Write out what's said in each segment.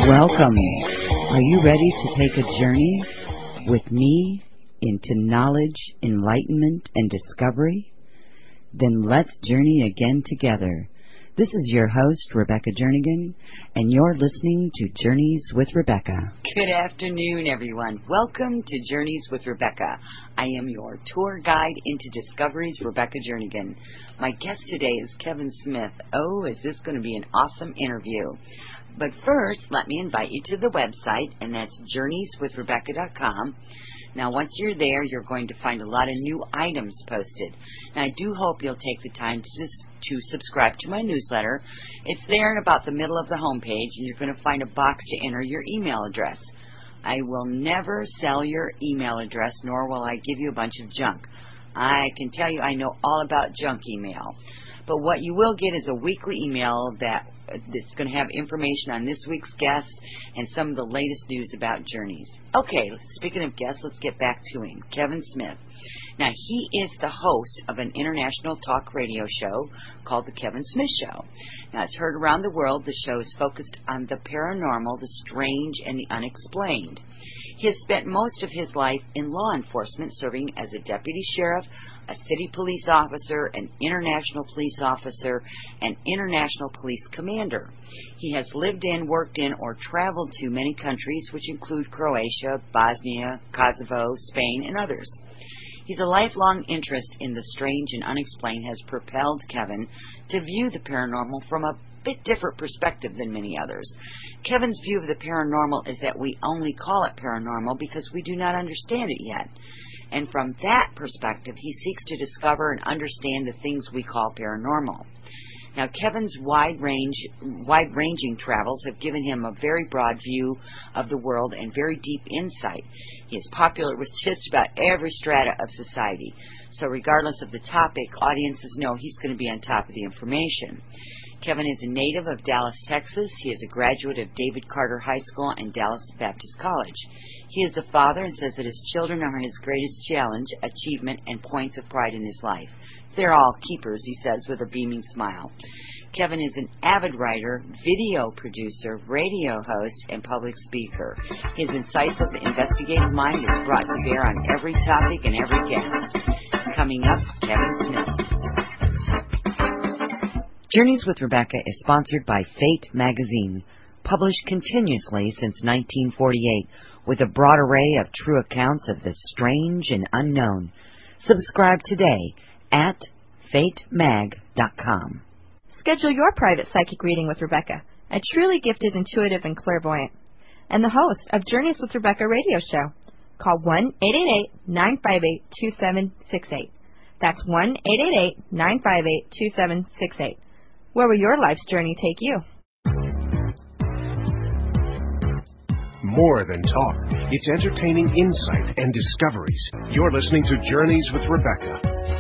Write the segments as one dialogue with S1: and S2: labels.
S1: Welcome. Are you ready to take a journey with me into knowledge, enlightenment, and discovery? Then let's journey again together. This is your host, Rebecca Jernigan, and you're listening to Journeys with Rebecca.
S2: Good afternoon, everyone. Welcome to Journeys with Rebecca. I am your tour guide into discoveries, Rebecca Jernigan. My guest today is Kevin Smith. Oh, is this going to be an awesome interview. But first, let me invite you to the website, and that's journeyswithrebecca.com. Now, once you're there, you're going to find a lot of new items posted. Now, I do hope you'll take the time to subscribe to my newsletter. It's there in about the middle of the homepage, and you're going to find a box to enter your email address. I will never sell your email address, nor will I give you a bunch of junk. I can tell you I know all about junk email. But what you will get is a weekly email that's going to have information on this week's guest and some of the latest news about Journeys. Okay, speaking of guests, let's get back to him, Kevin Smith. Now, he is the host of an international talk radio show called The Kevin Smith Show. Now, it's heard around the world. The show is focused on the paranormal, the strange, and the unexplained. He has spent most of his life in law enforcement, serving as a deputy sheriff, a city police officer, an international police officer, and international police commander. He has lived in, worked in, or traveled to many countries, which include Croatia, Bosnia, Kosovo, Spain, and others. He's a lifelong interest in the strange and unexplained has propelled Kevin to view the paranormal from a bit different perspective than many others. Kevin's view of the paranormal is that we only call it paranormal because we do not understand it yet. And from that perspective, he seeks to discover and understand the things we call paranormal. Now, Kevin's wide-ranging travels have given him a very broad view of the world and very deep insight. He is popular with just about every strata of society. So regardless of the topic, audiences know he's going to be on top of the information. Kevin is a native of Dallas, Texas. He is a graduate of David Carter High School and Dallas Baptist College. He is a father and says that his children are his greatest challenge, achievement, and points of pride in his life. They're all keepers, he says, with a beaming smile. Kevin is an avid writer, video producer, radio host, and public speaker. His incisive, investigative mind is brought to bear on every topic and every guest. Coming up, Kevin Smith. Journeys with Rebecca is sponsored by Fate magazine, published continuously since 1948, with a broad array of true accounts of the strange and unknown. Subscribe today at fatemag.com.
S3: Schedule your private psychic reading with Rebecca, a truly gifted, intuitive, and clairvoyant, and the host of Journeys with Rebecca radio show. Call 1-888-958-2768. That's 1-888-958-2768. Where will your life's journey take you?
S4: More than talk. It's entertaining insight and discoveries. You're listening to Journeys with Rebecca.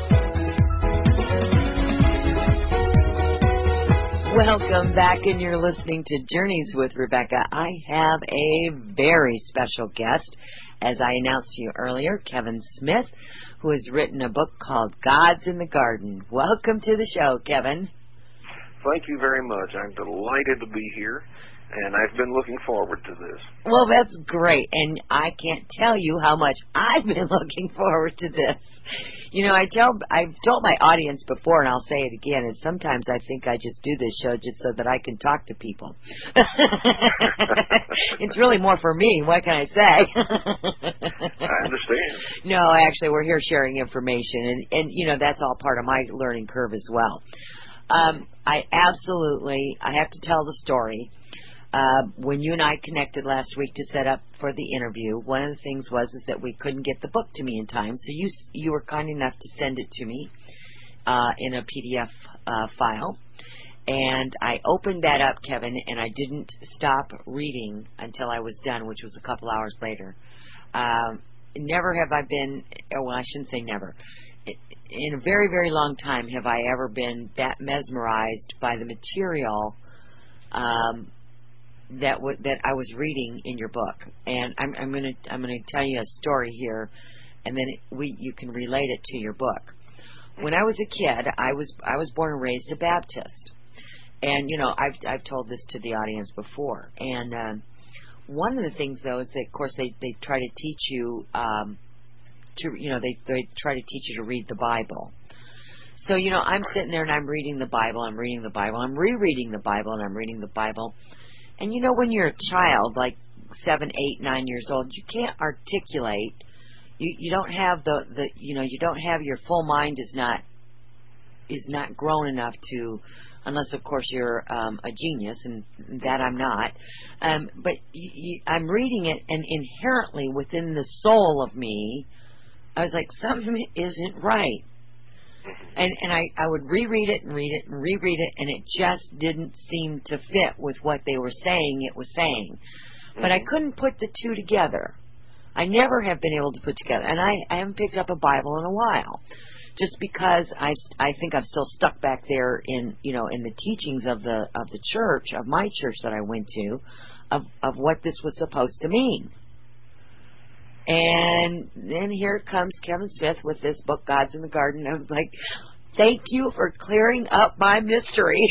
S2: Welcome back, and you're listening to Journeys with Rebecca. I have a very special guest, as I announced to you earlier, Kevin Smith, who has written a book called Gods in the Garden. Welcome to the show, Kevin.
S5: Thank you very much. I'm delighted to be here, and I've been looking forward to this.
S2: Well, that's great, and I can't tell you how much I've been looking forward to this. You know, I've told my audience before, and I'll say it again, is sometimes I think I just do this show just so that I can talk to people. It's really more for me. What can I say?
S5: I understand.
S2: No, actually, we're here sharing information, and you know, that's all part of my learning curve as well. I have to tell the story. When you and I connected last week to set up for the interview, one of the things was that we couldn't get the book to me in time, so you were kind enough to send it to me in a PDF file. And I opened that up, Kevin, and I didn't stop reading until I was done, which was a couple hours later. Never have I been, well, I shouldn't say never. In a very, very long time have I ever been that mesmerized by the material that I was reading in your book. And I'm going to tell you a story here, and then you can relate it to your book. When I was a kid, I was born and raised a Baptist, and you know I've told this to the audience before, and one of the things, though, is that, of course, they try to teach you they try to teach you to read the Bible. So, I'm sitting there and I'm reading the Bible, I'm reading the Bible, I'm rereading the Bible, and I'm reading the Bible. And when you're a child, like 7, 8, 9 years old, you can't articulate. You don't have you don't have your full mind is not grown enough to, unless of course you're a genius, and that I'm not. But I'm reading it, and inherently within the soul of me, I was like, something isn't right. And I would reread it and read it and reread it, and it just didn't seem to fit with what they were saying it was saying. But I couldn't put the two together. I never have been able to put together, and I haven't picked up a Bible in a while, just because I think I'm still stuck back there in in the teachings of the church, of my church that I went to, of what this was supposed to mean. And then here comes Kevin Smith with this book, Gods in the Garden. I was like, thank you for clearing up my mystery.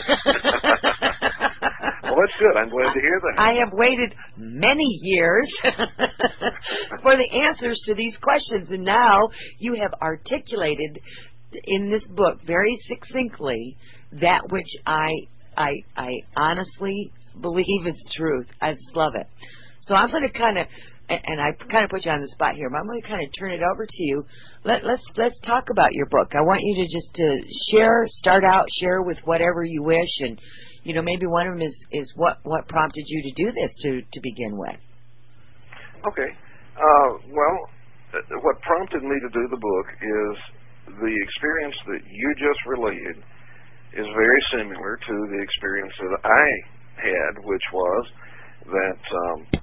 S5: Well, that's good. I'm glad to hear that.
S2: I have waited many years for the answers to these questions, and now you have articulated in this book very succinctly that which I honestly believe is truth. I just love it. So I'm going to kind of, and I kind of put you on the spot here, but I'm going to kind of turn it over to you. Let's talk about your book. I want you to just share with whatever you wish, and maybe one of them is what prompted you to do this to begin with.
S5: Okay. Well, what prompted me to do the book is the experience that you just related is very similar to the experience that I had, which was that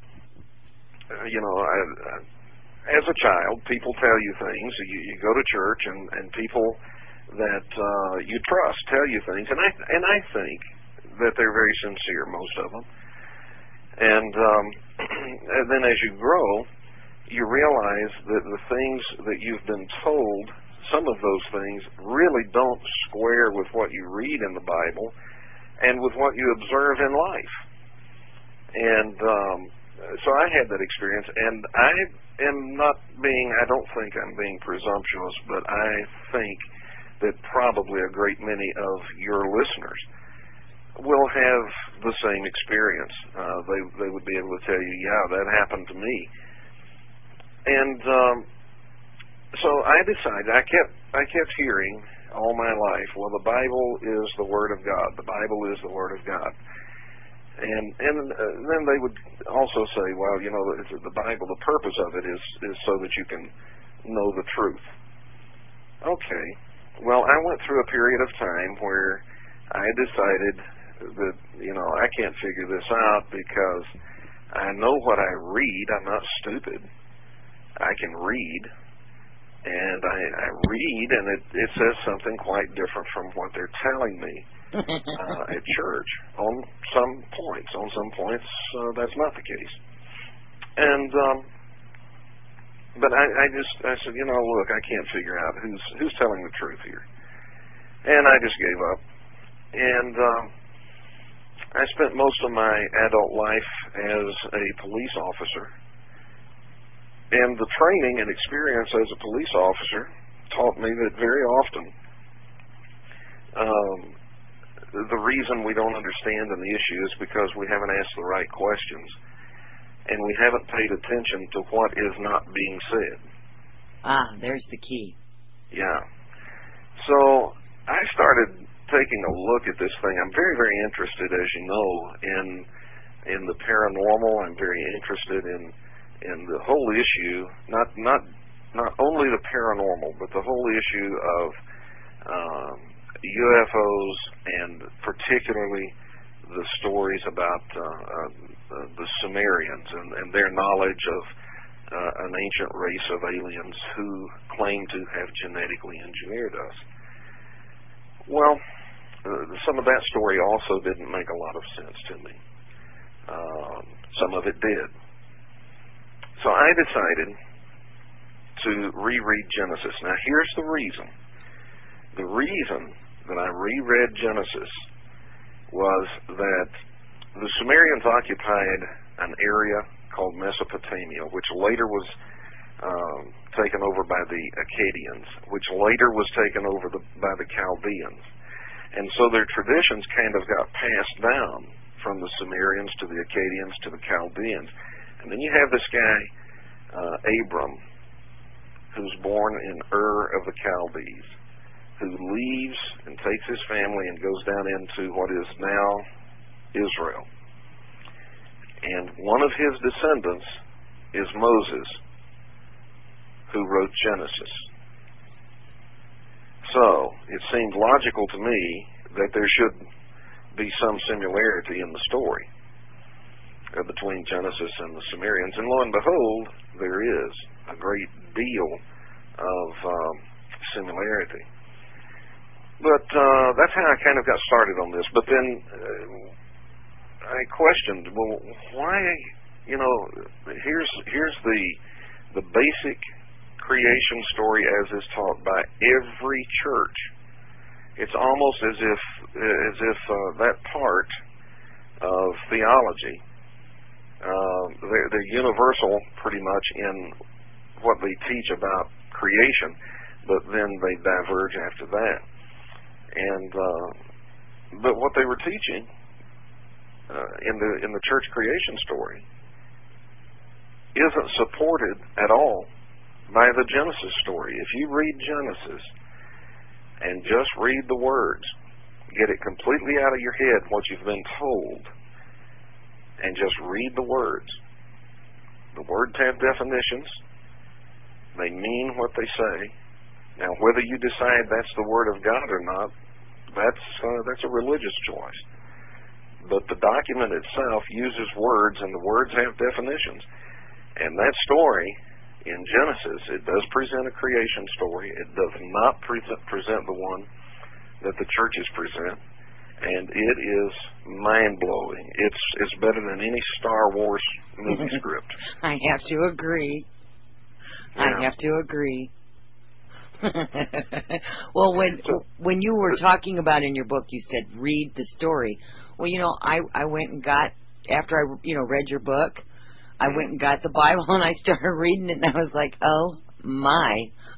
S5: as a child, people tell you things. You go to church, and people that you trust tell you things, and I think that they're very sincere, most of them. And then as you grow, you realize that the things that you've been told, some of those things really don't square with what you read in the Bible and with what you observe in life. And so I had that experience, and I don't think I'm being presumptuous, but I think that probably a great many of your listeners will have the same experience. They would be able to tell you, yeah, that happened to me. And so I decided, I kept hearing all my life, well, the Bible is the Word of God. The Bible is the Word of God. And then they would also say, well, the Bible, the purpose of it is so that you can know the truth. Okay. Well, I went through a period of time where I decided that, I can't figure this out because I know what I read. I'm not stupid. I can read. And I read, and it says something quite different from what they're telling me. At church on some points. On some points, that's not the case. And but I said, look, I can't figure out who's telling the truth here. And I just gave up. And I spent most of my adult life as a police officer. And the training and experience as a police officer taught me that very often the reason we don't understand an issue is because we haven't asked the right questions, and we haven't paid attention to what is not being said.
S2: There's the key.
S5: Yeah. So I started taking a look at this thing. I'm very, very interested, as you know, in the paranormal. I'm very interested in the whole issue, not only the paranormal, but the whole issue of UFOs, and particularly the stories about the Sumerians and their knowledge of an ancient race of aliens who claim to have genetically engineered us. Well, some of that story also didn't make a lot of sense to me. Some of it did. So I decided to reread Genesis. Now, here's the reason. The reason that I reread Genesis was that the Sumerians occupied an area called Mesopotamia, which later was taken over by the Akkadians, which later was taken over by the Chaldeans. And so their traditions kind of got passed down from the Sumerians to the Akkadians to the Chaldeans. And then you have this guy, Abram, who's born in Ur of the Chaldees, who leaves and takes his family and goes down into what is now Israel. And one of his descendants is Moses, who wrote Genesis. So it seemed logical to me that there should be some similarity in the story between Genesis and the Sumerians. And lo and behold, there is a great deal of similarity. But that's how I kind of got started on this. But then I questioned, well, why, here's the basic creation story as is taught by every church. It's almost as if that part of theology, they're universal pretty much in what they teach about creation, but then they diverge after that. And but what they were teaching in the church creation story isn't supported at all by the Genesis story. If you read Genesis and just read the words, get it completely out of your head what you've been told, and just read the words. The words have definitions. They mean what they say. Now, whether you decide that's the Word of God or not, that's a religious choice. But the document itself uses words, and the words have definitions. And that story in Genesis, it does present a creation story. It does not present the one that the churches present. And it is mind-blowing. It's better than any Star Wars movie script.
S2: I have to agree.
S5: Yeah.
S2: I have to agree. Well, when you were talking about in your book, you said read the story. Well, I went and got, after I read your book, I went and got the Bible and I started reading it, and I was like, oh my.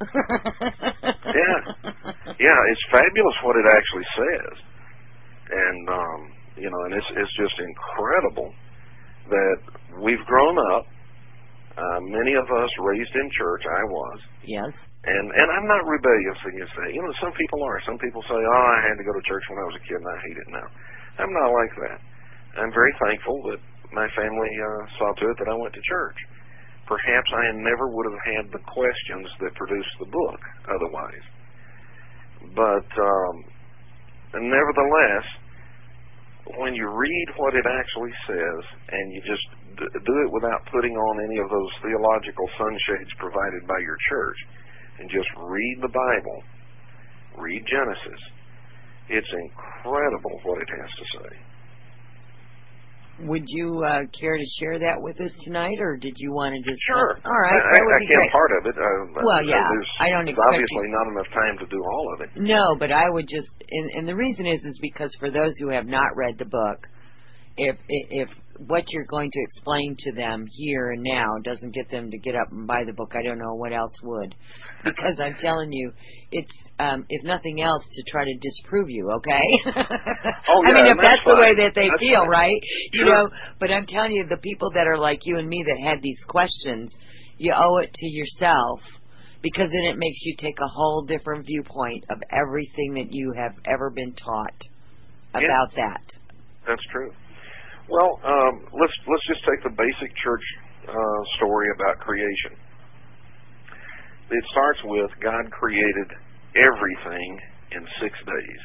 S5: Yeah, it's fabulous what it actually says. And and it's just incredible that we've grown up. Many of us raised in church. I was.
S2: Yes.
S5: And I'm not rebellious against that. Some people are. Some people say, oh, I had to go to church when I was a kid and I hate it now. I'm not like that. I'm very thankful that my family saw to it that I went to church. Perhaps I never would have had the questions that produced the book otherwise. But nevertheless, when you read what it actually says and you just do it without putting on any of those theological sunshades provided by your church and just read the Bible, read Genesis, it's incredible what it has to say.
S2: Would you care to share that with us tonight, or did you want to just...
S5: Sure.
S2: All right.
S5: I can't
S2: great.
S5: part of it.
S2: Well, yeah. I don't expect
S5: obviously not enough time to do all of it.
S2: No, but I would just... And the reason is because for those who have not read the book, if what you're going to explain to them here and now doesn't get them to get up and buy the book, I don't know what else would. Because I'm telling you, it's, if nothing else, to try to disprove you, okay?
S5: Oh, yeah,
S2: I mean, if that's the way that they
S5: that's
S2: feel,
S5: fine.
S2: right?
S5: Sure.
S2: But I'm telling you, the people that are like you and me that had these questions, you owe it to yourself, because then it makes you take a whole different viewpoint of everything that you have ever been taught about that.
S5: That's true. Well, let's just take the basic church story about creation. It starts with God created everything in 6 days.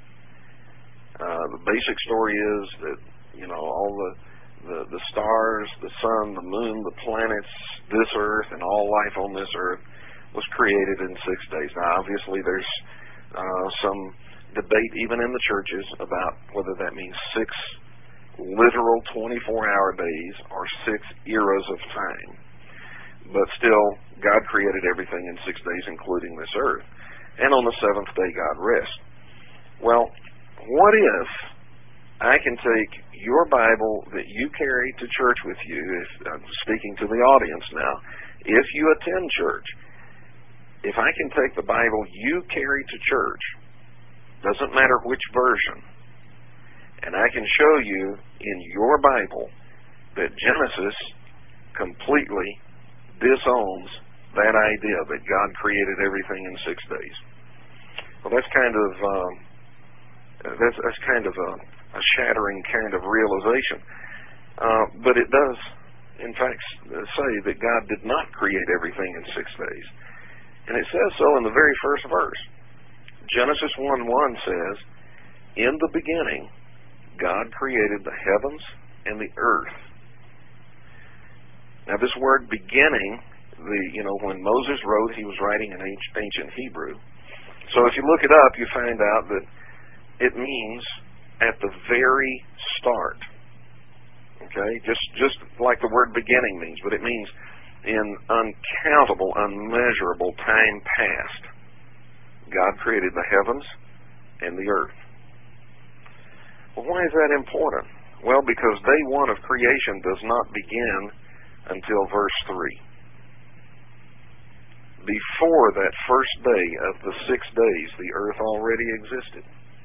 S5: The basic story is that all the stars, the sun, the moon, the planets, this earth, and all life on this earth was created in 6 days. Now, obviously, there's some debate even in the churches about whether that means 6 literal 24-hour days or 6 eras of time. But still, God created everything in 6 days, including this earth. And on the 7th day, God rested. Well, what if I can take your Bible that you carry to church with you, if I'm speaking to the audience now, if you attend church, if I can take the Bible you carry to church, doesn't matter which version, and I can show you in your Bible that Genesis completely disowns that idea that God created everything in 6 days. Well, that's kind of a shattering kind of realization. But it does, in fact, say that God did not create everything in 6 days. And it says so in the very first verse. Genesis 1:1 says, "In the beginning, God created the heavens and the earth." Now, this word "beginning," when Moses wrote, he was writing in ancient Hebrew. So if you look it up, you find out that it means at the very start. Okay? Just like the word "beginning" means, but it means in uncountable, unmeasurable time past, God created the heavens and the earth. Well, why is that important? Well, because day one of creation does not begin until verse 3. Before that first day of the 6 days, the earth already existed.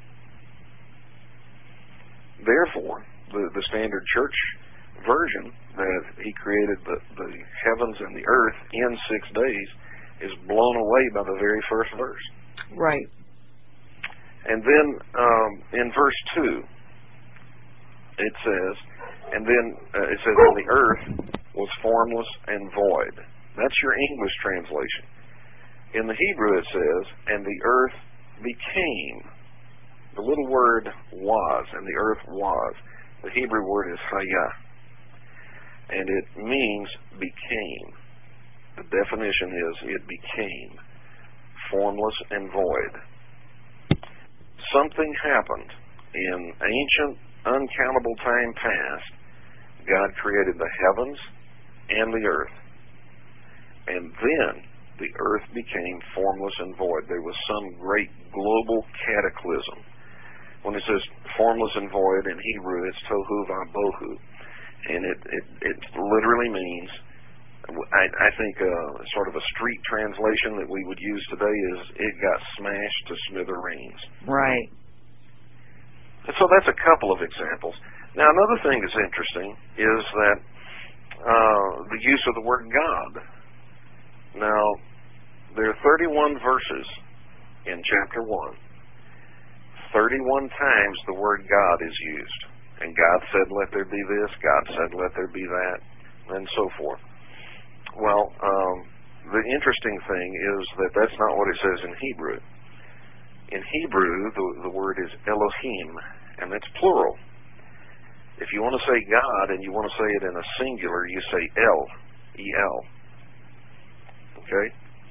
S5: Therefore, the standard church version that he created the heavens and the earth in 6 days is blown away by the very first verse.
S2: Right.
S5: And then in verse 2, it says, and the earth was formless and void. That's your English translation. In the Hebrew it says, and the earth became. The little word was, and the earth was. The Hebrew word is hayah, and it means became. The definition is it became formless and void. Something happened in ancient, uncountable time past. God created the heavens and the earth. And then the earth became formless and void. There was some great global cataclysm. When it says formless and void in Hebrew, it's tohu vabohu. And it literally means, I think sort of a street translation that we would use today is, it got smashed to smithereens.
S2: Right.
S5: So that's a couple of examples. Now, another thing that's interesting is that the use of the word God. Now, there are 31 verses in chapter 1. 31 times the word God is used. And God said, let there be this. God said, let there be that. And so forth. Well, the interesting thing is that that's not what it says in Hebrew. In Hebrew, the word is Elohim, and it's plural. If you want to say God and you want to say it in a singular, you say El, E-L. Okay?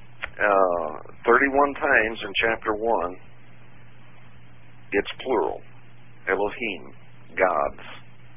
S5: 31 times in chapter 1, it's plural. Elohim, gods.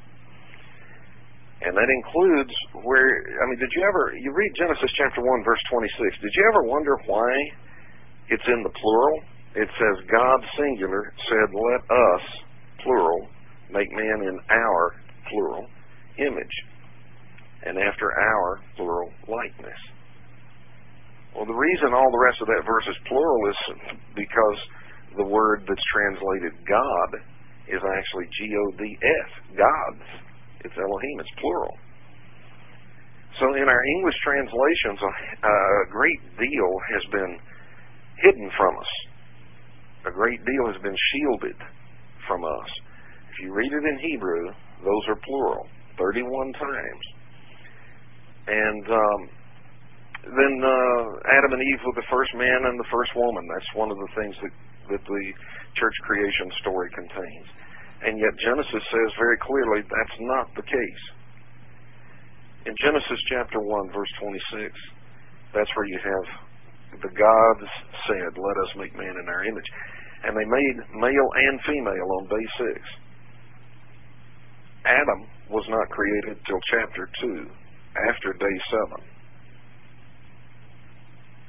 S5: And that includes you read Genesis chapter 1, verse 26. Did you ever wonder why it's in the plural? It says, God, singular, said, let us, plural, make man in our, plural, image, and after our, plural, likeness. Well, the reason all the rest of that verse is plural is because the word that's translated God is actually G-O-D-S, gods. It's Elohim, it's plural. So in our English translations, a great deal has been hidden from us. A great deal has been shielded from us. If you read it in Hebrew, those are plural, 31 times. And then Adam and Eve were the first man and the first woman. That's one of the things that the church creation story contains. And yet Genesis says very clearly that's not the case. In Genesis chapter 1, verse 26, that's where you have the gods said, let us make man in our image. And they made male and female on day 6. Adam was not created till chapter 2, after day 7.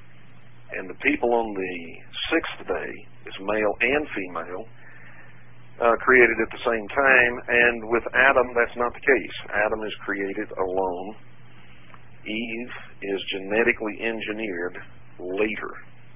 S5: And the people on the 6th day is male and female. created at the same time, and with Adam, that's not the case. Adam is created alone. Eve is genetically engineered later.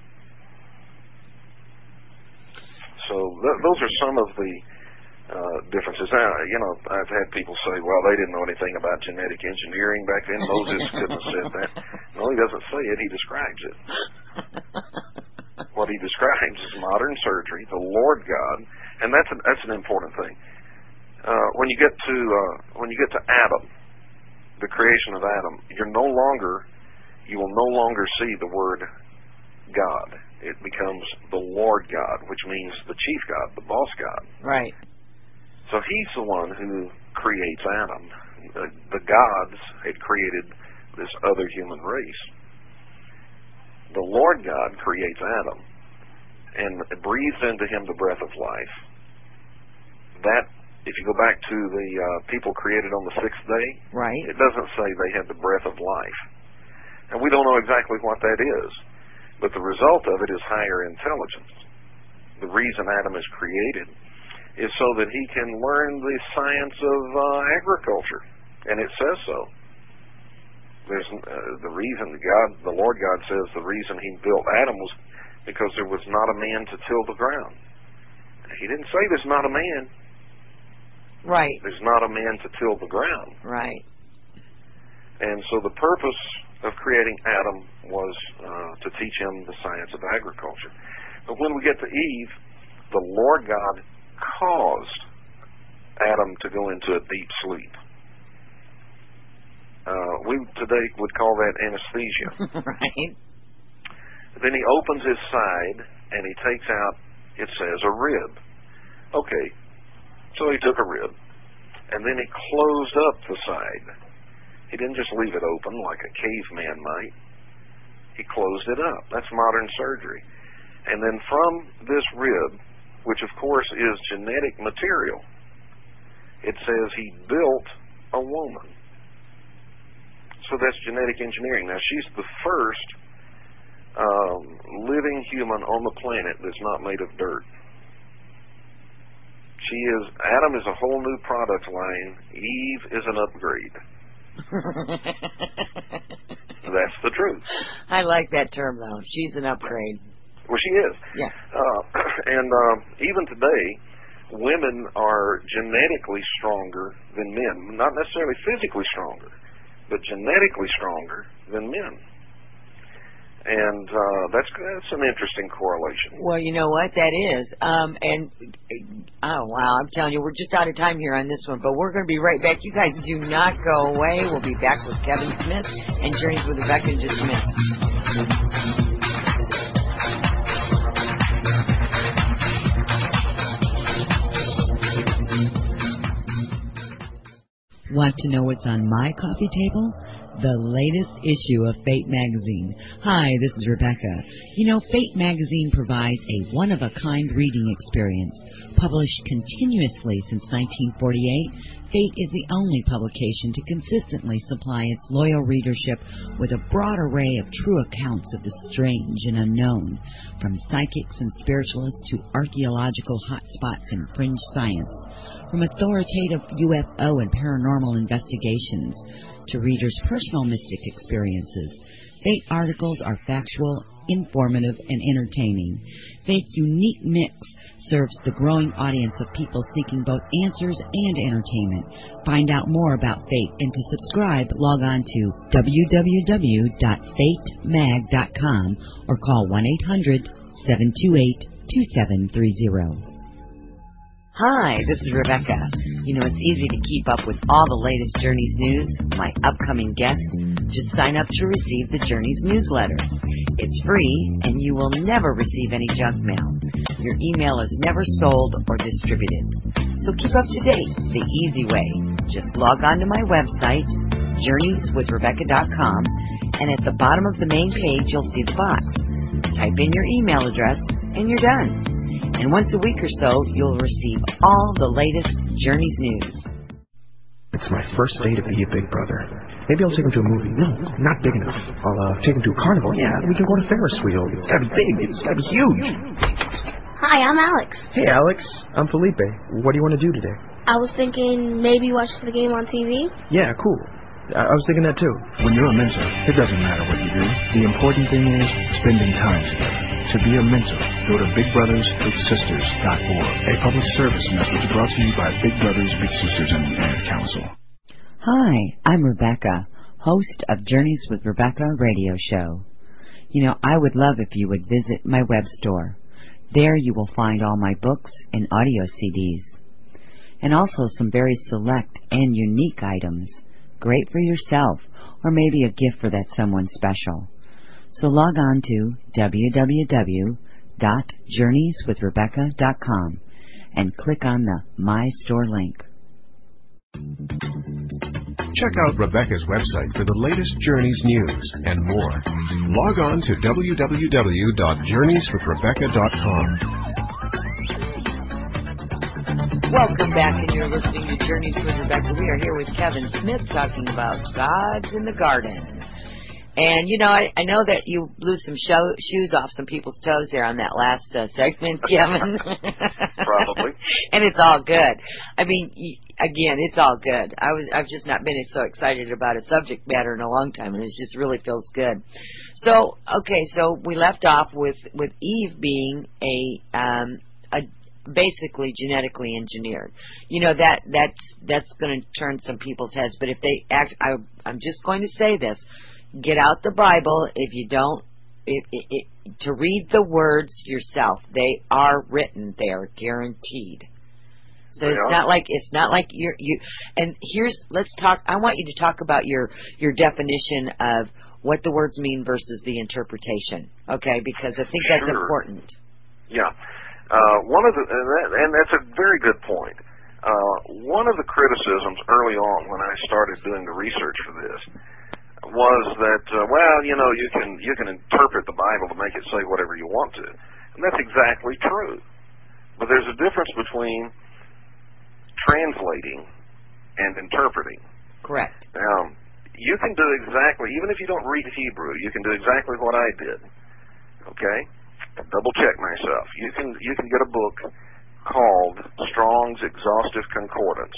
S5: So those are some of the differences. Now, I've had people say, well, they didn't know anything about genetic engineering back then. Moses couldn't have said that. No, he doesn't say it. He describes it. What he describes is modern surgery, the Lord God, and that's an important thing. When you get to Adam, the creation of Adam, you will no longer see the word God. It becomes the Lord God, which means the chief God, the boss God.
S2: Right.
S5: So he's the one who creates Adam. The gods had created this other human race. The Lord God creates Adam and breathes into him the breath of life. That, if you go back to the people created on the sixth day,
S2: right,
S5: it doesn't say they had the breath of life. And we don't know exactly what that is, but the result of it is higher intelligence. The reason Adam is created is so that he can learn the science of agriculture, and it says so. There's the reason the Lord God says the reason he built Adam was because there was not a man to till the ground. He didn't say there's not a man.
S2: Right.
S5: There's not a man to till the ground.
S2: Right.
S5: And so the purpose of creating Adam was to teach him the science of agriculture. But when we get to Eve, the Lord God caused Adam to go into a deep sleep. We today would call that anesthesia.
S2: Right.
S5: Then he opens his side and he takes out, it says, a rib. Okay, so he took a rib and then he closed up the side. He didn't just leave it open like a caveman might. He closed it up. That's modern surgery. And then from this rib, which of course is genetic material, it says he built a woman. So that's genetic engineering. Now she's the first living human on the planet that's not made of dirt. Adam is a whole new product line. Eve is an upgrade. That's the truth.
S2: I like that term, though. She's an upgrade.
S5: Well, she is.
S2: Yeah.
S5: And even today, women are genetically stronger than men. Not necessarily physically stronger, but genetically stronger than men. And that's an interesting correlation.
S2: Well, you know what? That is. Oh, wow. I'm telling you, we're just out of time here on this one, but we're going to be right back. You guys do not go away. We'll be back with Kevin Smith and Journeys with Rebecca in just a minute. Want to know what's on my coffee table? The latest issue of Fate Magazine. Hi, this is Rebecca. You know, Fate Magazine provides a one-of-a-kind reading experience. Published continuously since 1948, Fate is the only publication to consistently supply its loyal readership with a broad array of true accounts of the strange and unknown, from psychics and spiritualists to archaeological hotspots and fringe science, from authoritative UFO and paranormal investigations to readers' personal mystic experiences. Fate articles are factual, informative, and entertaining. Fate's unique mix serves the growing audience of people seeking both answers and entertainment. Find out more about Fate and to subscribe, log on to www.fatemag.com or call 1-800-728-2730. Hi, this is Rebecca. You know, it's easy to keep up with all the latest Journeys news, my upcoming guests. Just sign up to receive the Journeys newsletter. It's free, and you will never receive any junk mail. Your email is never sold or distributed. So keep up to date the easy way. Just log on to my website, journeyswithrebecca.com, and at the bottom of the main page, you'll see the box. Type in your email address, and you're done. And once a week or so, you'll receive all the latest Journeys news.
S6: It's my first day to be a big brother. Maybe I'll take him to a movie. No, not big enough. I'll take him to a carnival. Yeah, we can go to Ferris wheel. It's gotta be big. It's gotta be huge.
S7: Hi, I'm Alex.
S6: Hey, Alex. I'm Felipe. What do you want to do today?
S7: I was thinking maybe watch the game on TV.
S6: Yeah, cool. I was thinking that too.
S4: When you're a mentor, it doesn't matter what you do. The important thing is spending time together. To be a mentor, go to BigBrothersBigSisters.org. A public service message brought to you by Big Brothers Big Sisters and the Ad Council.
S1: Hi, I'm Rebecca, host of Journeys with Rebecca radio show. You know, I would love if you would visit my web store. There you will find all my books and audio CDs, and also some very select and unique items, great for yourself or maybe a gift for that someone special. So log on to www.journeyswithrebecca.com and click on the My Store link.
S4: Check out Rebecca's website for the latest Journeys news and more. Log on to www.journeyswithrebecca.com.
S2: Welcome back, and you're listening to Journeys with Rebecca. We are here with Kevin Smith talking about gods in the garden. And, you know, I know that you blew some shoes off some people's toes there on that last segment, Kevin.
S5: Probably.
S2: And it's all good. I mean, again, it's all good. I've just not been so excited about a subject matter in a long time, and it just really feels good. So, okay, so we left off with Eve being a basically genetically engineered. You know, that's going to turn some people's heads. But if they act, I'm just going to say this. Get out the Bible. If you don't, to read the words yourself. They are written. They are guaranteed. So it's not like you. And let's talk. I want you to talk about your definition of what the words mean versus the interpretation. Okay, because I think that's important.
S5: Yeah, and that's a very good point. One of the criticisms early on when I started doing the research for this was that, you can interpret the Bible to make it say whatever you want to. And that's exactly true. But there's a difference between translating and interpreting.
S2: Correct.
S5: Now, you can do exactly, even if you don't read Hebrew, you can do exactly what I did. Okay? Double check myself. You can get a book called Strong's Exhaustive Concordance.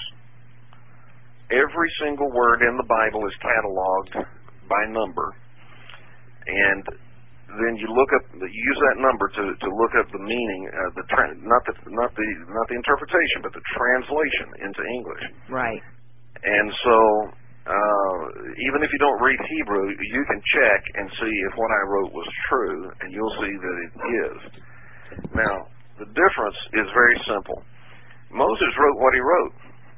S5: Every single word in the Bible is cataloged by number, and then you use that number to look up the meaning, not the interpretation, but the translation into English.
S2: Right.
S5: And so, even if you don't read Hebrew, you can check and see if what I wrote was true, and you'll see that it is. Now, the difference is very simple. Moses wrote what he wrote.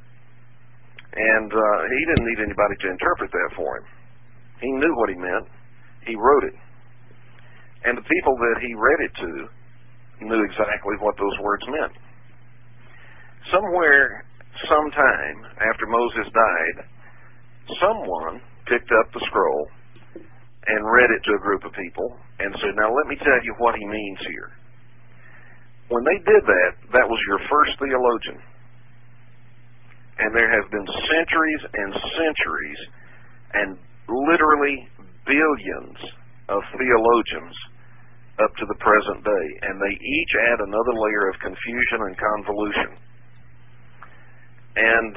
S5: And he didn't need anybody to interpret that for him. He knew what he meant. He wrote it. And the people that he read it to knew exactly what those words meant. Somewhere, sometime after Moses died, someone picked up the scroll and read it to a group of people and said, now let me tell you what he means here. When they did that, that was your first theologian. And there have been centuries and centuries and literally billions of theologians up to the present day. And they each add another layer of confusion and convolution. And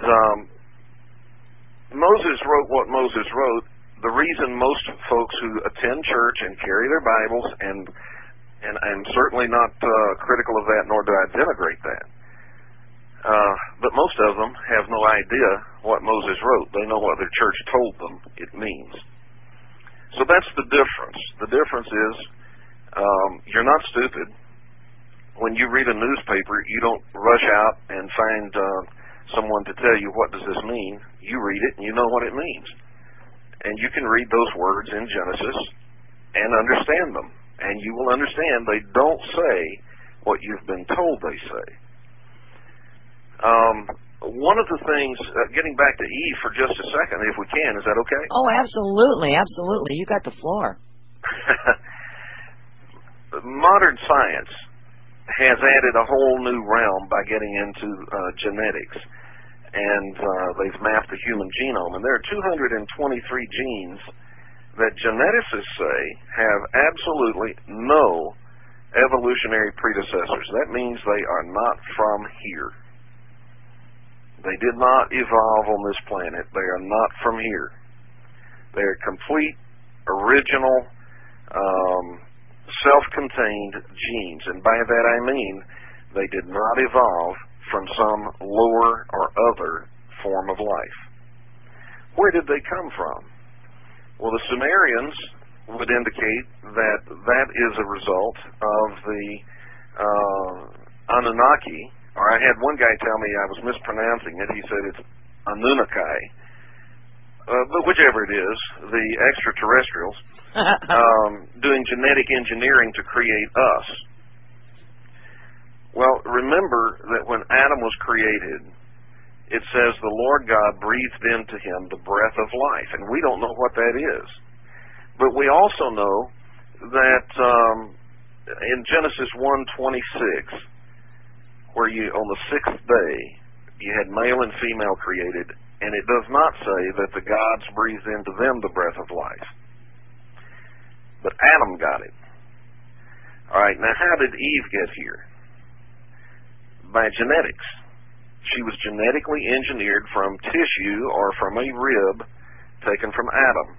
S5: Moses wrote what Moses wrote. The reason most folks who attend church and carry their Bibles, and I'm certainly not critical of that, nor do I denigrate that. But most of them have no idea what Moses wrote. They know what their church told them it means. So that's the difference. The difference is you're not stupid. When you read a newspaper, you don't rush out and find someone to tell you what does this mean. You read it and you know what it means. And you can read those words in Genesis and understand them. And you will understand they don't say what you've been told they say. One of the things, getting back to Eve for just a second, if we can, is that okay?
S2: Oh, absolutely, absolutely. You got the floor.
S5: Modern science has added a whole new realm by getting into genetics, and they've mapped the human genome, and there are 223 genes that geneticists say have absolutely no evolutionary predecessors. That means they are not from here. They did not evolve on this planet. They are not from here. They are complete, original, self-contained genes. And by that I mean they did not evolve from some lower or other form of life. Where did they come from? Well, the Sumerians would indicate that that is a result of the Anunnaki, or I had one guy tell me I was mispronouncing it. He said it's Anunnaki. But whichever it is, the extraterrestrials doing genetic engineering to create us. Well, remember that when Adam was created, it says the Lord God breathed into him the breath of life, and we don't know what that is. But we also know that in Genesis 1:26, where on the sixth day you had male and female created, and it does not say that the gods breathed into them the breath of life. But Adam got it. All right, now how did Eve get here? By genetics. She was genetically engineered from tissue or from a rib taken from Adam.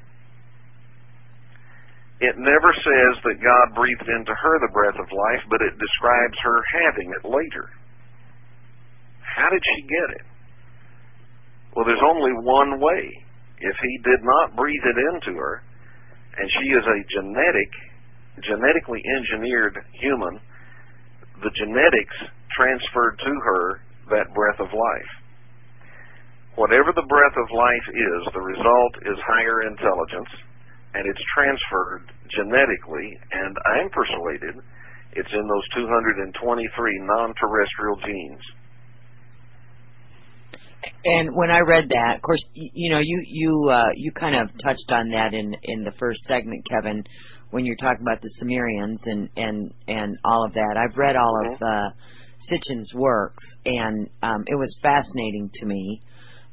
S5: It never says that God breathed into her the breath of life, but it describes her having it later. How did she get it? Well, there's only one way. If he did not breathe it into her, and she is a genetically engineered human, the genetics transferred to her that breath of life. Whatever the breath of life is, the result is higher intelligence, and it's transferred genetically, and I'm persuaded it's in those 223 non-terrestrial genes.
S2: And when I read that, of course, you kind of touched on that in the first segment, Kevin, when you're talking about the Sumerians and all of that. I've read all of Sitchin's works, and it was fascinating to me,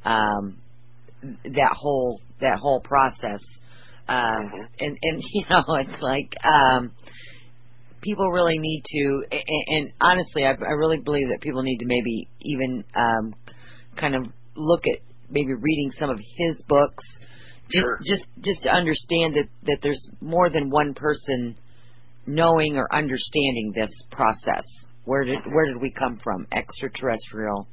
S2: that whole process. And it's like people really need to, and honestly, I really believe that people need to maybe even kind of look at maybe reading some of his books, just to understand that there's more than one person knowing or understanding this process. Where did we come from? Extraterrestrial,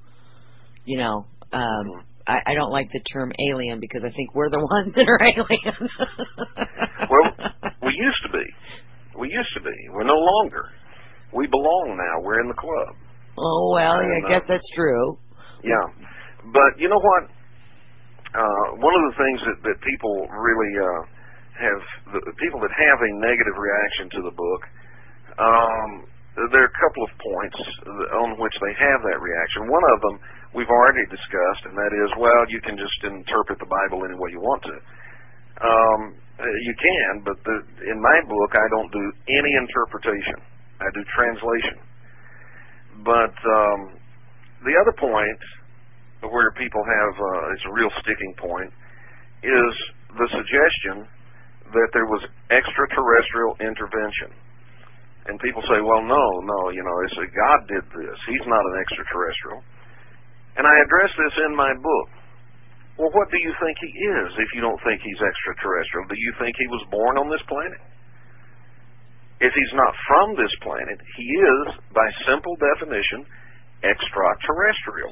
S2: I don't like the term alien because I think we're the ones that are alien.
S5: Well, we used to be. We're no longer. We belong now. We're in the club.
S2: Oh, well, I guess that's true.
S5: Yeah. But you know what? One of the things that people really the people that have a negative reaction to the book, there are a couple of points on which they have that reaction. One of them we've already discussed, and that is, well, you can just interpret the Bible any way you want to. You can, but in my book, I don't do any interpretation. I do translation. But the other point where people have, it's a real sticking point, is the suggestion that there was extraterrestrial intervention. And people say, well, no, it's God did this. He's not an extraterrestrial. And I address this in my book. Well, what do you think he is if you don't think he's extraterrestrial? Do you think he was born on this planet? If he's not from this planet, he is, by simple definition, extraterrestrial.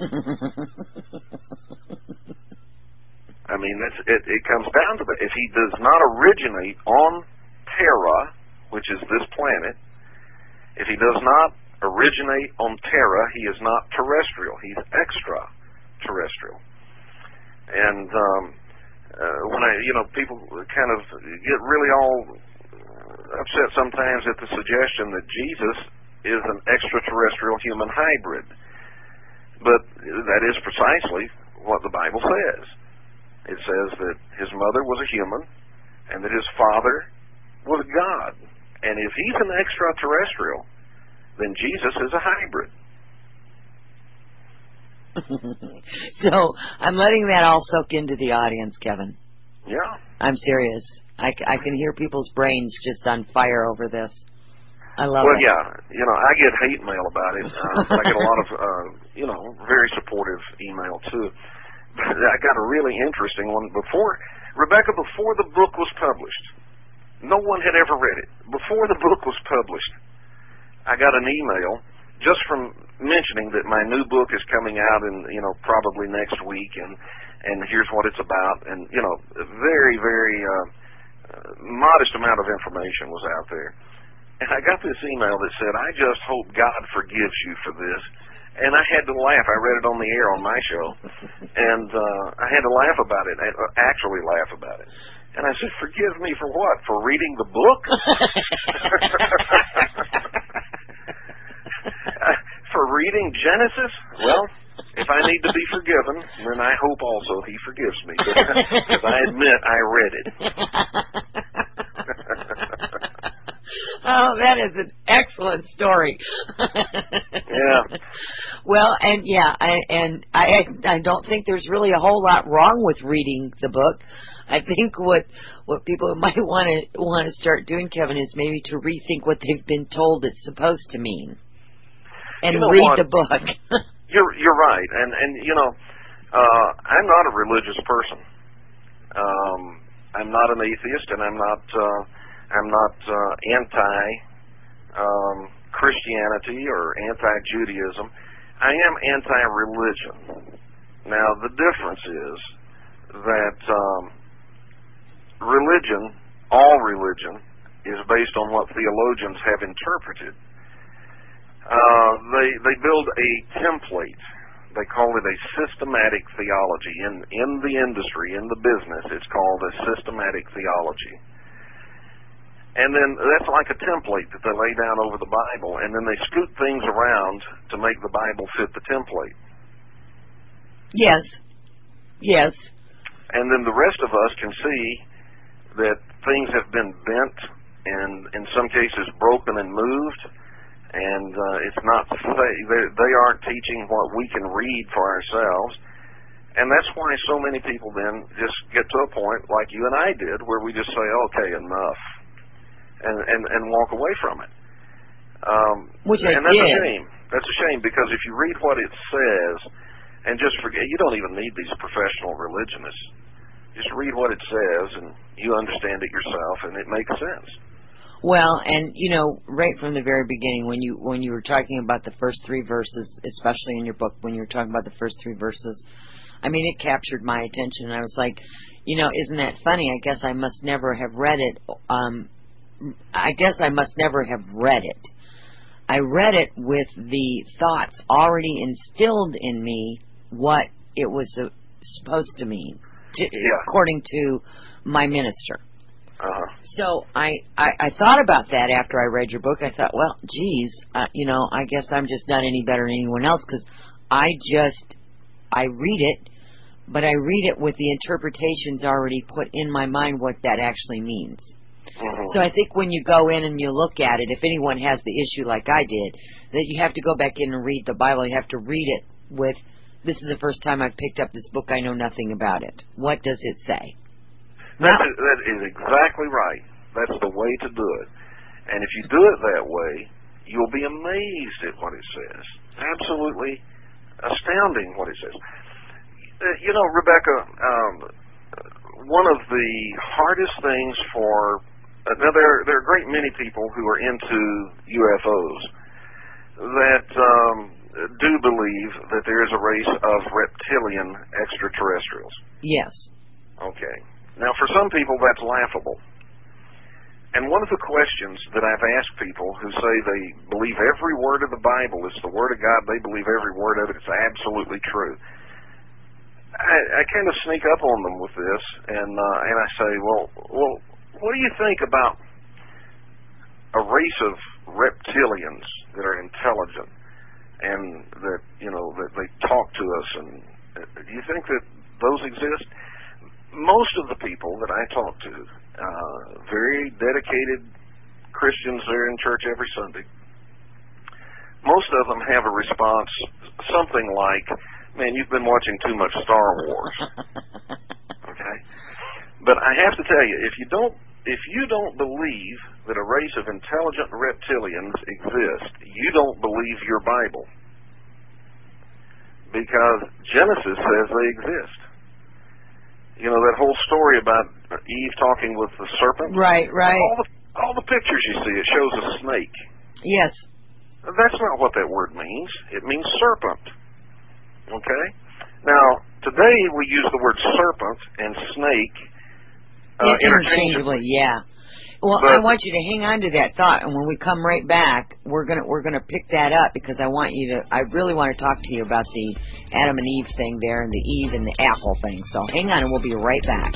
S5: I mean, it comes down to that. If he does not originate on Terra, which is this planet, if he does not originate on Terra, he is not terrestrial. He's extraterrestrial. And when people kind of get really all upset sometimes at the suggestion that Jesus is an extraterrestrial human hybrid. But that is precisely what the Bible says. It says that his mother was a human and that his father was God. And if he's an extraterrestrial, then Jesus is a hybrid.
S2: So I'm letting that all soak into the audience, Kevin.
S5: Yeah.
S2: I'm serious. I can hear people's brains just on fire over this. I love
S5: well,
S2: it.
S5: yeah, I get hate mail about it, but I get a lot of, very supportive email too. But I got a really interesting one before the book was published. No one had ever read it. Before the book was published, I got an email just from mentioning that my new book is coming out in, probably next week, and here's what it's about, and, a very, very modest amount of information was out there. And I got this email that said, I just hope God forgives you for this. And I had to laugh. I read it on the air on my show, and I had to laugh about it, actually laugh about it. And I said, forgive me for what? For reading the book? For reading Genesis? Well, if I need to be forgiven, then I hope also he forgives me, because I admit I read it.
S2: Oh, that is an excellent story.
S5: Yeah.
S2: Well, and yeah, I don't think there's really a whole lot wrong with reading the book. I think what people might want to start doing, Kevin, is maybe to rethink what they've been told it's supposed to mean, and read the book.
S5: You're right, and I'm not a religious person. I'm not an atheist, and I'm not anti Christianity or anti-Judaism. I am anti-religion. Now, the difference is that all religion, is based on what theologians have interpreted. They build a template. They call it a systematic theology. In the industry, in the business, it's called a systematic theology. And then that's like a template that they lay down over the Bible, and then they scoot things around to make the Bible fit the template.
S2: Yes. Yes. And
S5: then the rest of us can see that things have been bent and in some cases broken and moved, and it's not, they aren't teaching what we can read for ourselves. And that's why so many people then just get to a point like you and I did where we just say, okay, enough. And walk away from it.
S2: Which I did.
S5: And that's a shame. That's a shame, because if you read what it says and just forget, you don't even need these professional religionists. Just read what it says and you understand it yourself, and it makes sense.
S2: Well, and right from the very beginning, when you were talking about the first 3 verses, especially in your book, when you were talking about the first 3 verses, I mean, it captured my attention, and I was like, isn't that funny? I guess I must never have read it. I read it with the thoughts already instilled in me what it was supposed to mean, according to my minister.
S5: Uh-huh.
S2: So I thought about that after I read your book. I thought, well, geez, I guess I'm just not any better than anyone else, because I read it, but I read it with the interpretations already put in my mind what that actually means.
S5: Mm-hmm.
S2: So I think when you go in and you look at it, if anyone has the issue like I did, that you have to go back in and read the Bible. You have to read it with, this is the first time I've picked up this book. I know nothing about it. What does it say?
S5: That is exactly right. That's the way to do it. And if you do it that way, you'll be amazed at what it says. Absolutely astounding what it says. Rebecca, one of the hardest things for now, there are a great many people who are into UFOs that do believe that there is a race of reptilian extraterrestrials.
S2: Yes.
S5: Okay. Now, for some people, that's laughable. And one of the questions that I've asked people who say they believe every word of the Bible is the Word of God, they believe every word of it is absolutely true. I kind of sneak up on them with this, and I say, well, what do you think about a race of reptilians that are intelligent and that that they talk to us? And do you think that those exist? Most of the people that I talk to, very dedicated Christians there in church every Sunday, most of them have a response, something like, man, you've been watching too much Star Wars. Okay? But I have to tell you, if you don't if you don't believe that a race of intelligent reptilians exist, you don't believe your Bible. Because Genesis says they exist. You know, that whole story about Eve talking with the serpent?
S2: Right.
S5: All the pictures you see, it shows a snake.
S2: Yes.
S5: That's not what that word means. It means serpent. Okay? Now, today we use the word serpent and snake
S2: interchangeably, yeah. Well, I want you to hang on to that thought, and when we come right back, we're gonna pick that up because I really want to talk to you about the Adam and Eve thing there and the Eve and the apple thing. So hang on, and we'll be right back.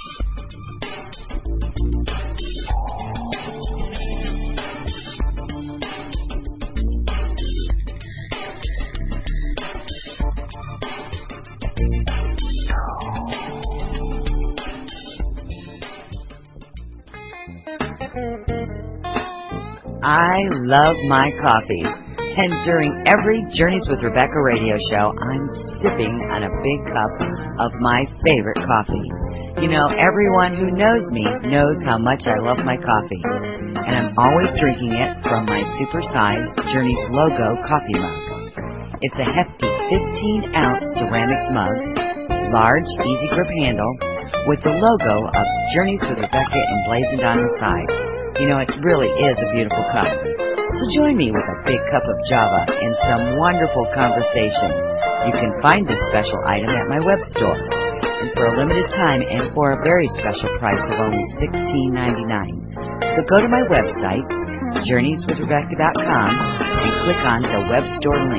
S2: I love my coffee, and during every Journeys with Rebecca radio show, I'm sipping on a big cup of my favorite coffee. You know, everyone who knows me knows how much I love my coffee, and I'm always drinking it from my super-sized Journeys logo coffee mug. It's a hefty 15-ounce ceramic mug, large, easy grip handle, with the logo of Journeys with Rebecca emblazoned on the side. You know, it really is a beautiful cup. So join me with a big cup of Java and some wonderful conversation. You can find this special item at my web store. And for a limited time and for a very special price of only $16.99. So go to my website, journeyswithrebecca.com, and click on the web store link.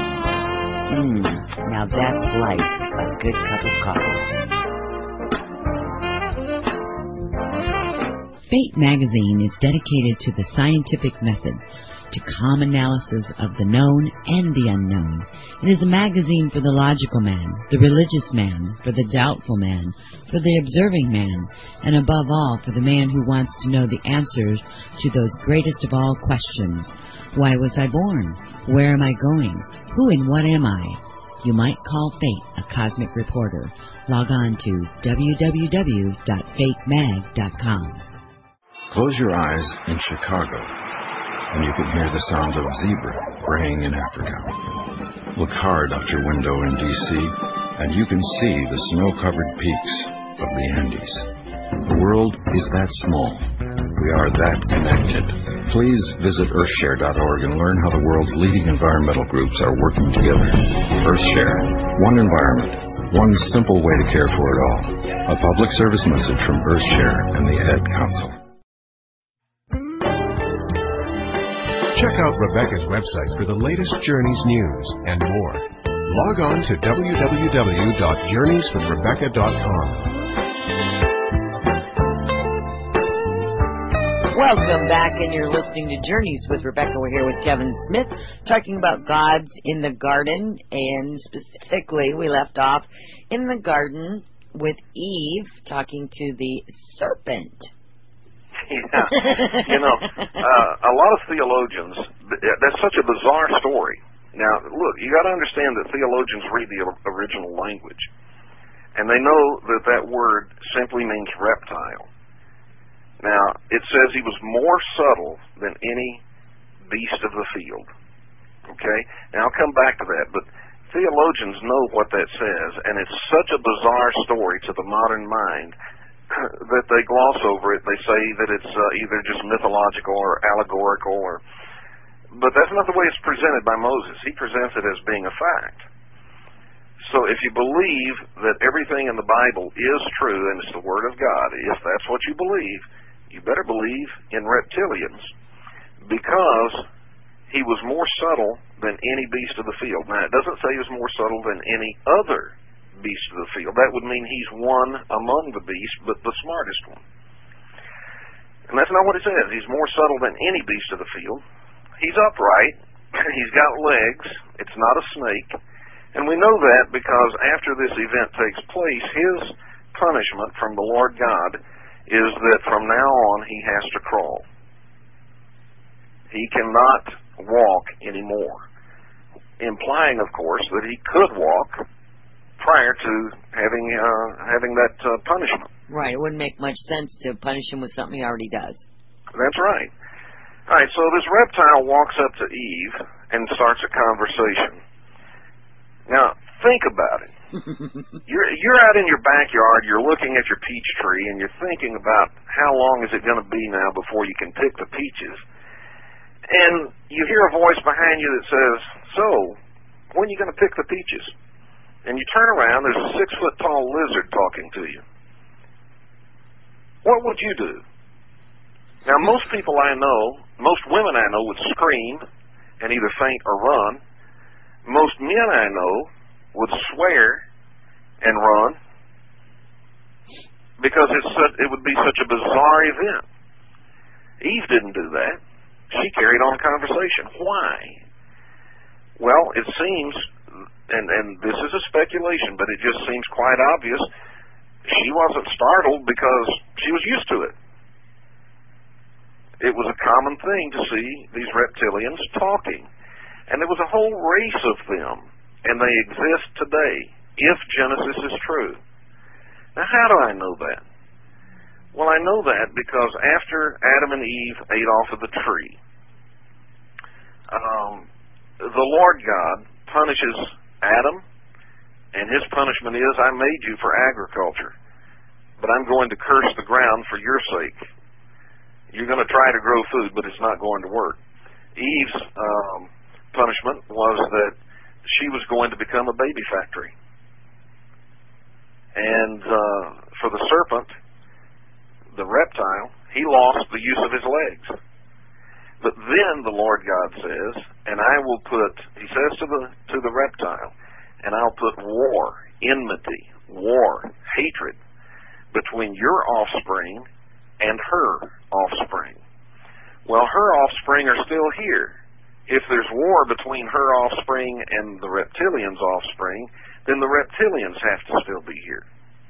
S2: Now that's like a good cup of coffee. Fate magazine is dedicated to the scientific method, to calm analysis of the known and the unknown. It is a magazine for the logical man, the religious man, for the doubtful man, for the observing man, and above all for the man who wants to know the answers to those greatest of all questions. Why was I born? Where am I going? Who and what am I? You might call Fate a cosmic reporter. Log on to www.fatemag.com.
S8: Close your eyes in Chicago, and you can hear the sound of zebra braying in Africa. Look hard out your window in D.C., and you can see the snow-covered peaks of the Andes. The world is that small. We are that connected. Please visit earthshare.org and learn how the world's leading environmental groups are working together. Earthshare, one environment, one simple way to care for it all. A public service message from Earthshare and the Ad Council.
S4: Check out Rebecca's website for the latest Journeys news and more. Log on to www.journeyswithrebecca.com.
S2: Welcome back, and you're listening to Journeys with Rebecca. We're here with Kevin Smith, talking about gods in the garden, and specifically we left off in the garden with Eve talking to the serpent.
S5: Yeah. You know, a lot of theologians, that's such a bizarre story. Now, look, you got to understand that theologians read the original language, and they know that that word simply means reptile. Now, it says he was more subtle than any beast of the field. Okay? Now, I'll come back to that, but theologians know what that says, and it's such a bizarre story to the modern mind that they gloss over it. They say that it's either just mythological or allegorical, but that's not the way it's presented by Moses. He presents it as being a fact. So if you believe that everything in the Bible is true and it's the Word of God, if that's what you believe, you better believe in reptilians, because he was more subtle than any beast of the field. Now, it doesn't say he was more subtle than any other beast of the field. That would mean he's one among the beasts, but the smartest one. And that's not what it says. He's more subtle than any beast of the field. He's upright. He's got legs. It's not a snake. And we know that because after this event takes place, his punishment from the Lord God is that from now on he has to crawl. He cannot walk anymore. Implying, of course, that he could walk prior to having that punishment.
S2: Right. It wouldn't make much sense to punish him with something he already does.
S5: That's right. All right, so this reptile walks up to Eve and starts a conversation. Now, think about it. You're out in your backyard, you're looking at your peach tree, and you're thinking about how long is it going to be now before you can pick the peaches. And you hear a voice behind you that says, "So, when are you going to pick the peaches?" And you turn around, there's a 6-foot-tall lizard talking to you. What would you do? Now, most people I know, most women I know would scream and either faint or run. Most men I know would swear and run because it would be such a bizarre event. Eve didn't do that. She carried on a conversation. Why? Well, it seems, and this is a speculation, but it just seems quite obvious, she wasn't startled because she was used to it. It was a common thing to see these reptilians talking. And there was a whole race of them, and they exist today, if Genesis is true. Now, how do I know that? Well, I know that because after Adam and Eve ate off of the tree, the Lord God punishes Adam, and his punishment is, I made you for agriculture, but I'm going to curse the ground for your sake. You're going to try to grow food, but it's not going to work. Eve's punishment was that she was going to become a baby factory. And for the serpent, the reptile, he lost the use of his legs. But then the Lord God says, and I will put, he says to the reptile, and I'll put war, enmity, war, hatred between your offspring and her offspring. Well, her offspring are still here. If there's war between her offspring and the reptilian's offspring, then the reptilians have to still be here.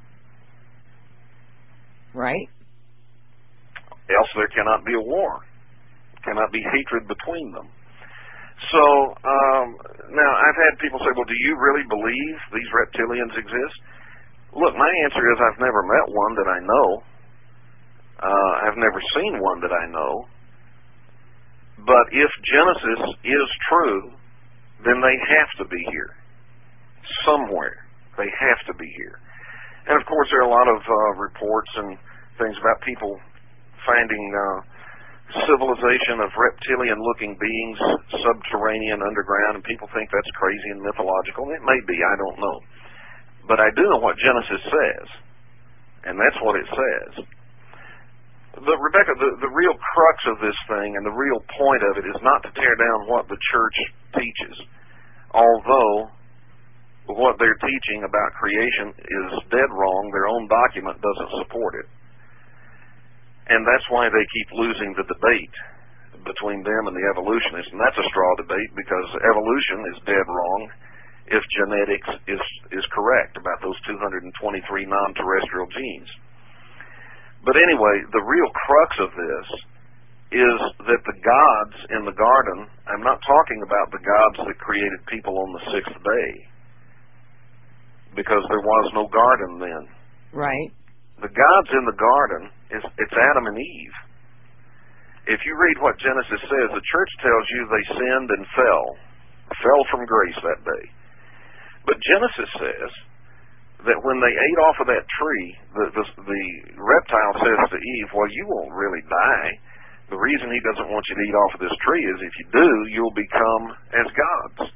S2: Right.
S5: Else there cannot be a war. Cannot be hatred between them. So, now I've had people say, well, do you really believe these reptilians exist? Look, my answer is I've never met one that I know. I've never seen one that I know. But if Genesis is true, then they have to be here. Somewhere. They have to be here. And of course there are a lot of reports and things about people finding civilization of reptilian-looking beings subterranean, underground, and people think that's crazy and mythological. It may be, I don't know. But I do know what Genesis says. And that's what it says. Rebecca, the real crux of this thing and the real point of it is not to tear down what the church teaches, although what they're teaching about creation is dead wrong. Their own document doesn't support it. And that's why they keep losing the debate between them and the evolutionists. And that's a straw debate because evolution is dead wrong if genetics is correct about those 223 non-terrestrial genes. But anyway, the real crux of this is that the gods in the garden, I'm not talking about the gods that created people on the sixth day, because there was no garden then.
S2: Right.
S5: The gods in the garden, it's Adam and Eve. If you read what Genesis says, the church tells you they sinned and fell from grace that day. But Genesis says that when they ate off of that tree, the reptile says to Eve, well, you won't really die. The reason he doesn't want you to eat off of this tree is if you do, you'll become as gods.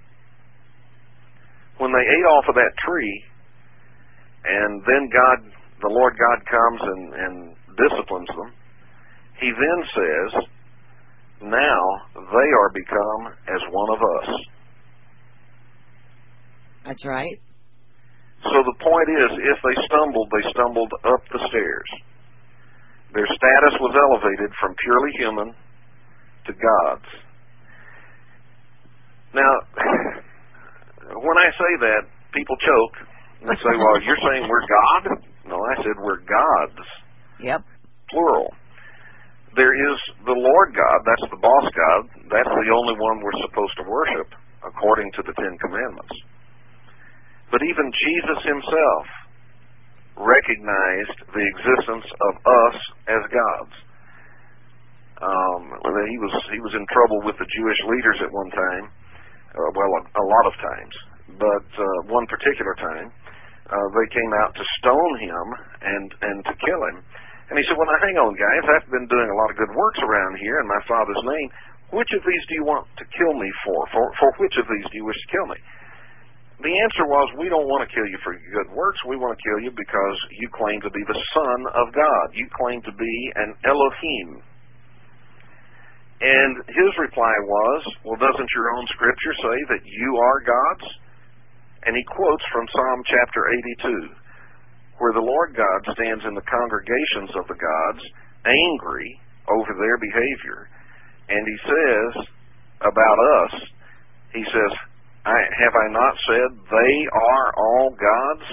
S5: When they ate off of that tree, and then the Lord God comes and disciplines them, he then says, now they are become as one of us.
S2: That's right.
S5: So the point is, if they stumbled up the stairs. Their status was elevated from purely human to God's. Now, when I say that, people choke. They say, well, you're saying we're God? No, I said we're gods.
S2: Yep.
S5: Plural. There is the Lord God, that's the boss God. That's the only one we're supposed to worship, according to the Ten Commandments. But even Jesus himself recognized the existence of us as gods. He was in trouble with the Jewish leaders at one time, a lot of times, but one particular time, they came out to stone him and to kill him. And he said, well, now hang on, guys, I've been doing a lot of good works around here in my Father's name. Which of these do you want to kill me for? For which of these do you wish to kill me? The answer was, we don't want to kill you for your good works. We want to kill you because you claim to be the Son of God. You claim to be an Elohim. And his reply was, well, doesn't your own scripture say that you are gods? And he quotes from Psalm chapter 82, where the Lord God stands in the congregations of the gods, angry over their behavior. And he says about us, he says, have I not said they are all gods?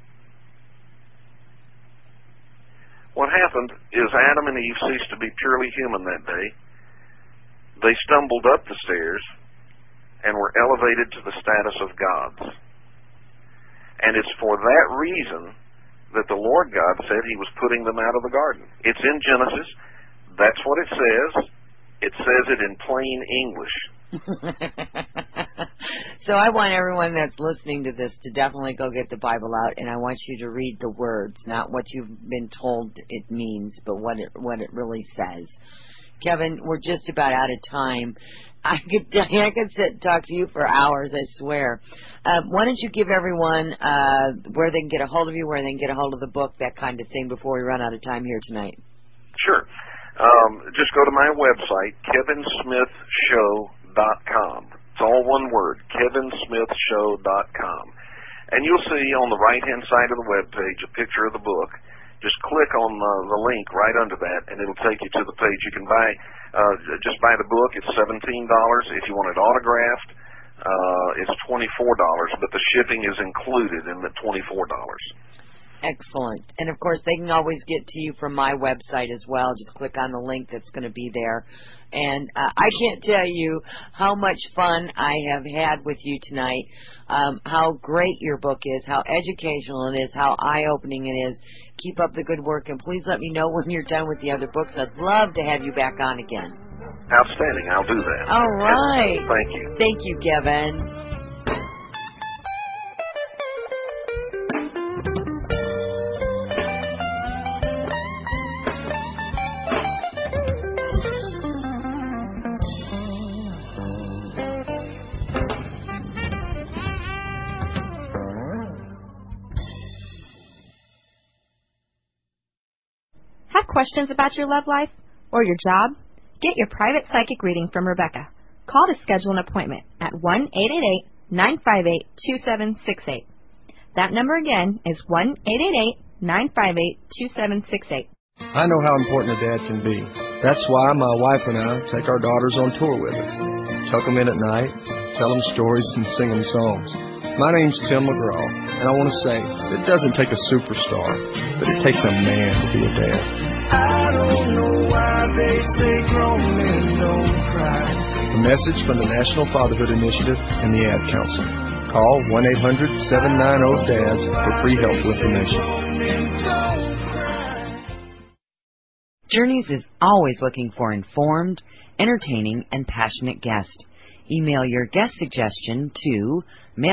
S5: What happened is Adam and Eve ceased to be purely human that day. They stumbled up the stairs and were elevated to the status of gods. And it's for that reason that the Lord God said he was putting them out of the garden. It's in Genesis. That's what it says. It says it in plain English.
S2: So I want everyone that's listening to this to definitely go get the Bible out, and I want you to read the words, not what you've been told it means, but what it really says. Kevin, we're just about out of time. I could sit and talk to you for hours, I swear. Why don't you give everyone where they can get a hold of you, where they can get a hold of the book, that kind of thing, before we run out of time here tonight?
S5: Sure. Just go to my website, kevinsmithshow.com. It's all one word, kevinsmithshow.com. And you'll see on the right-hand side of the web page a picture of the book. Just click on the link right under that, and it'll take you to the page. You can just buy the book. It's $17. If you want it autographed, it's $24, but the shipping is included in the $24.
S2: Excellent. And, of course, they can always get to you from my website as well. Just click on the link that's going to be there. And I can't tell you how much fun I have had with you tonight, how great your book is, how educational it is, how eye-opening it is. Keep up the good work, and please let me know when you're done with the other books. I'd love to have you back on again.
S5: Outstanding. I'll do that.
S2: All right.
S5: Thank you.
S2: Thank you, Kevin.
S3: Have questions about your love life or your job? Get your private psychic reading from Rebecca. Call to schedule an appointment at 1-888-958-2768. That number again is 1-888-958-2768.
S9: I know how important a dad can be. That's why my wife and I take our daughters on tour with us. Tuck them in at night, tell them stories, and sing them songs. My name's Tim McGraw, and I want to say, it doesn't take a superstar, but it takes a man to be a dad. I don't know why they say grown men don't cry. A message from the National Fatherhood Initiative and the Ad Council. Call 1-800-790-DADS for free helpful information.
S1: Journeys is always looking for informed, entertaining, and passionate guests. Email your guest suggestion to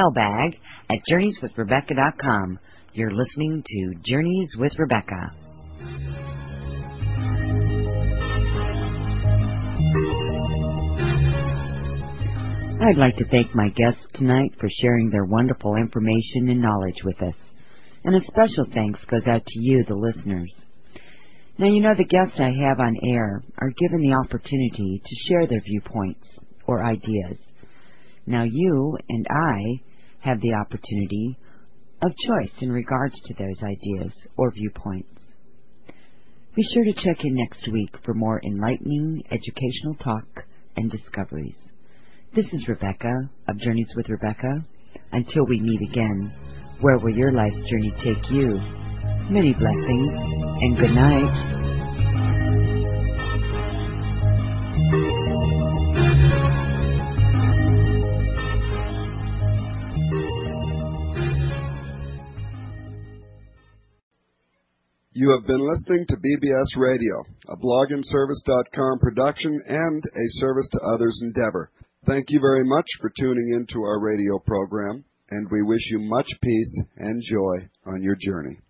S1: mailbag@journeyswithrebecca.com. You're listening to Journeys with Rebecca. I'd like to thank my guests tonight for sharing their wonderful information and knowledge with us. And a special thanks goes out to you, the listeners. Now, you know, the guests I have on air are given the opportunity to share their viewpoints or ideas. Now, you and I have the opportunity of choice in regards to those ideas or viewpoints. Be sure to check in next week for more enlightening educational talk and discoveries. This is Rebecca of Journeys with Rebecca. Until we meet again, where will your life's journey take you? Many blessings and good night.
S10: You have been listening to BBS Radio, a blogandservice.com production and a service to others endeavor. Thank you very much for tuning in to our radio program, and we wish you much peace and joy on your journey.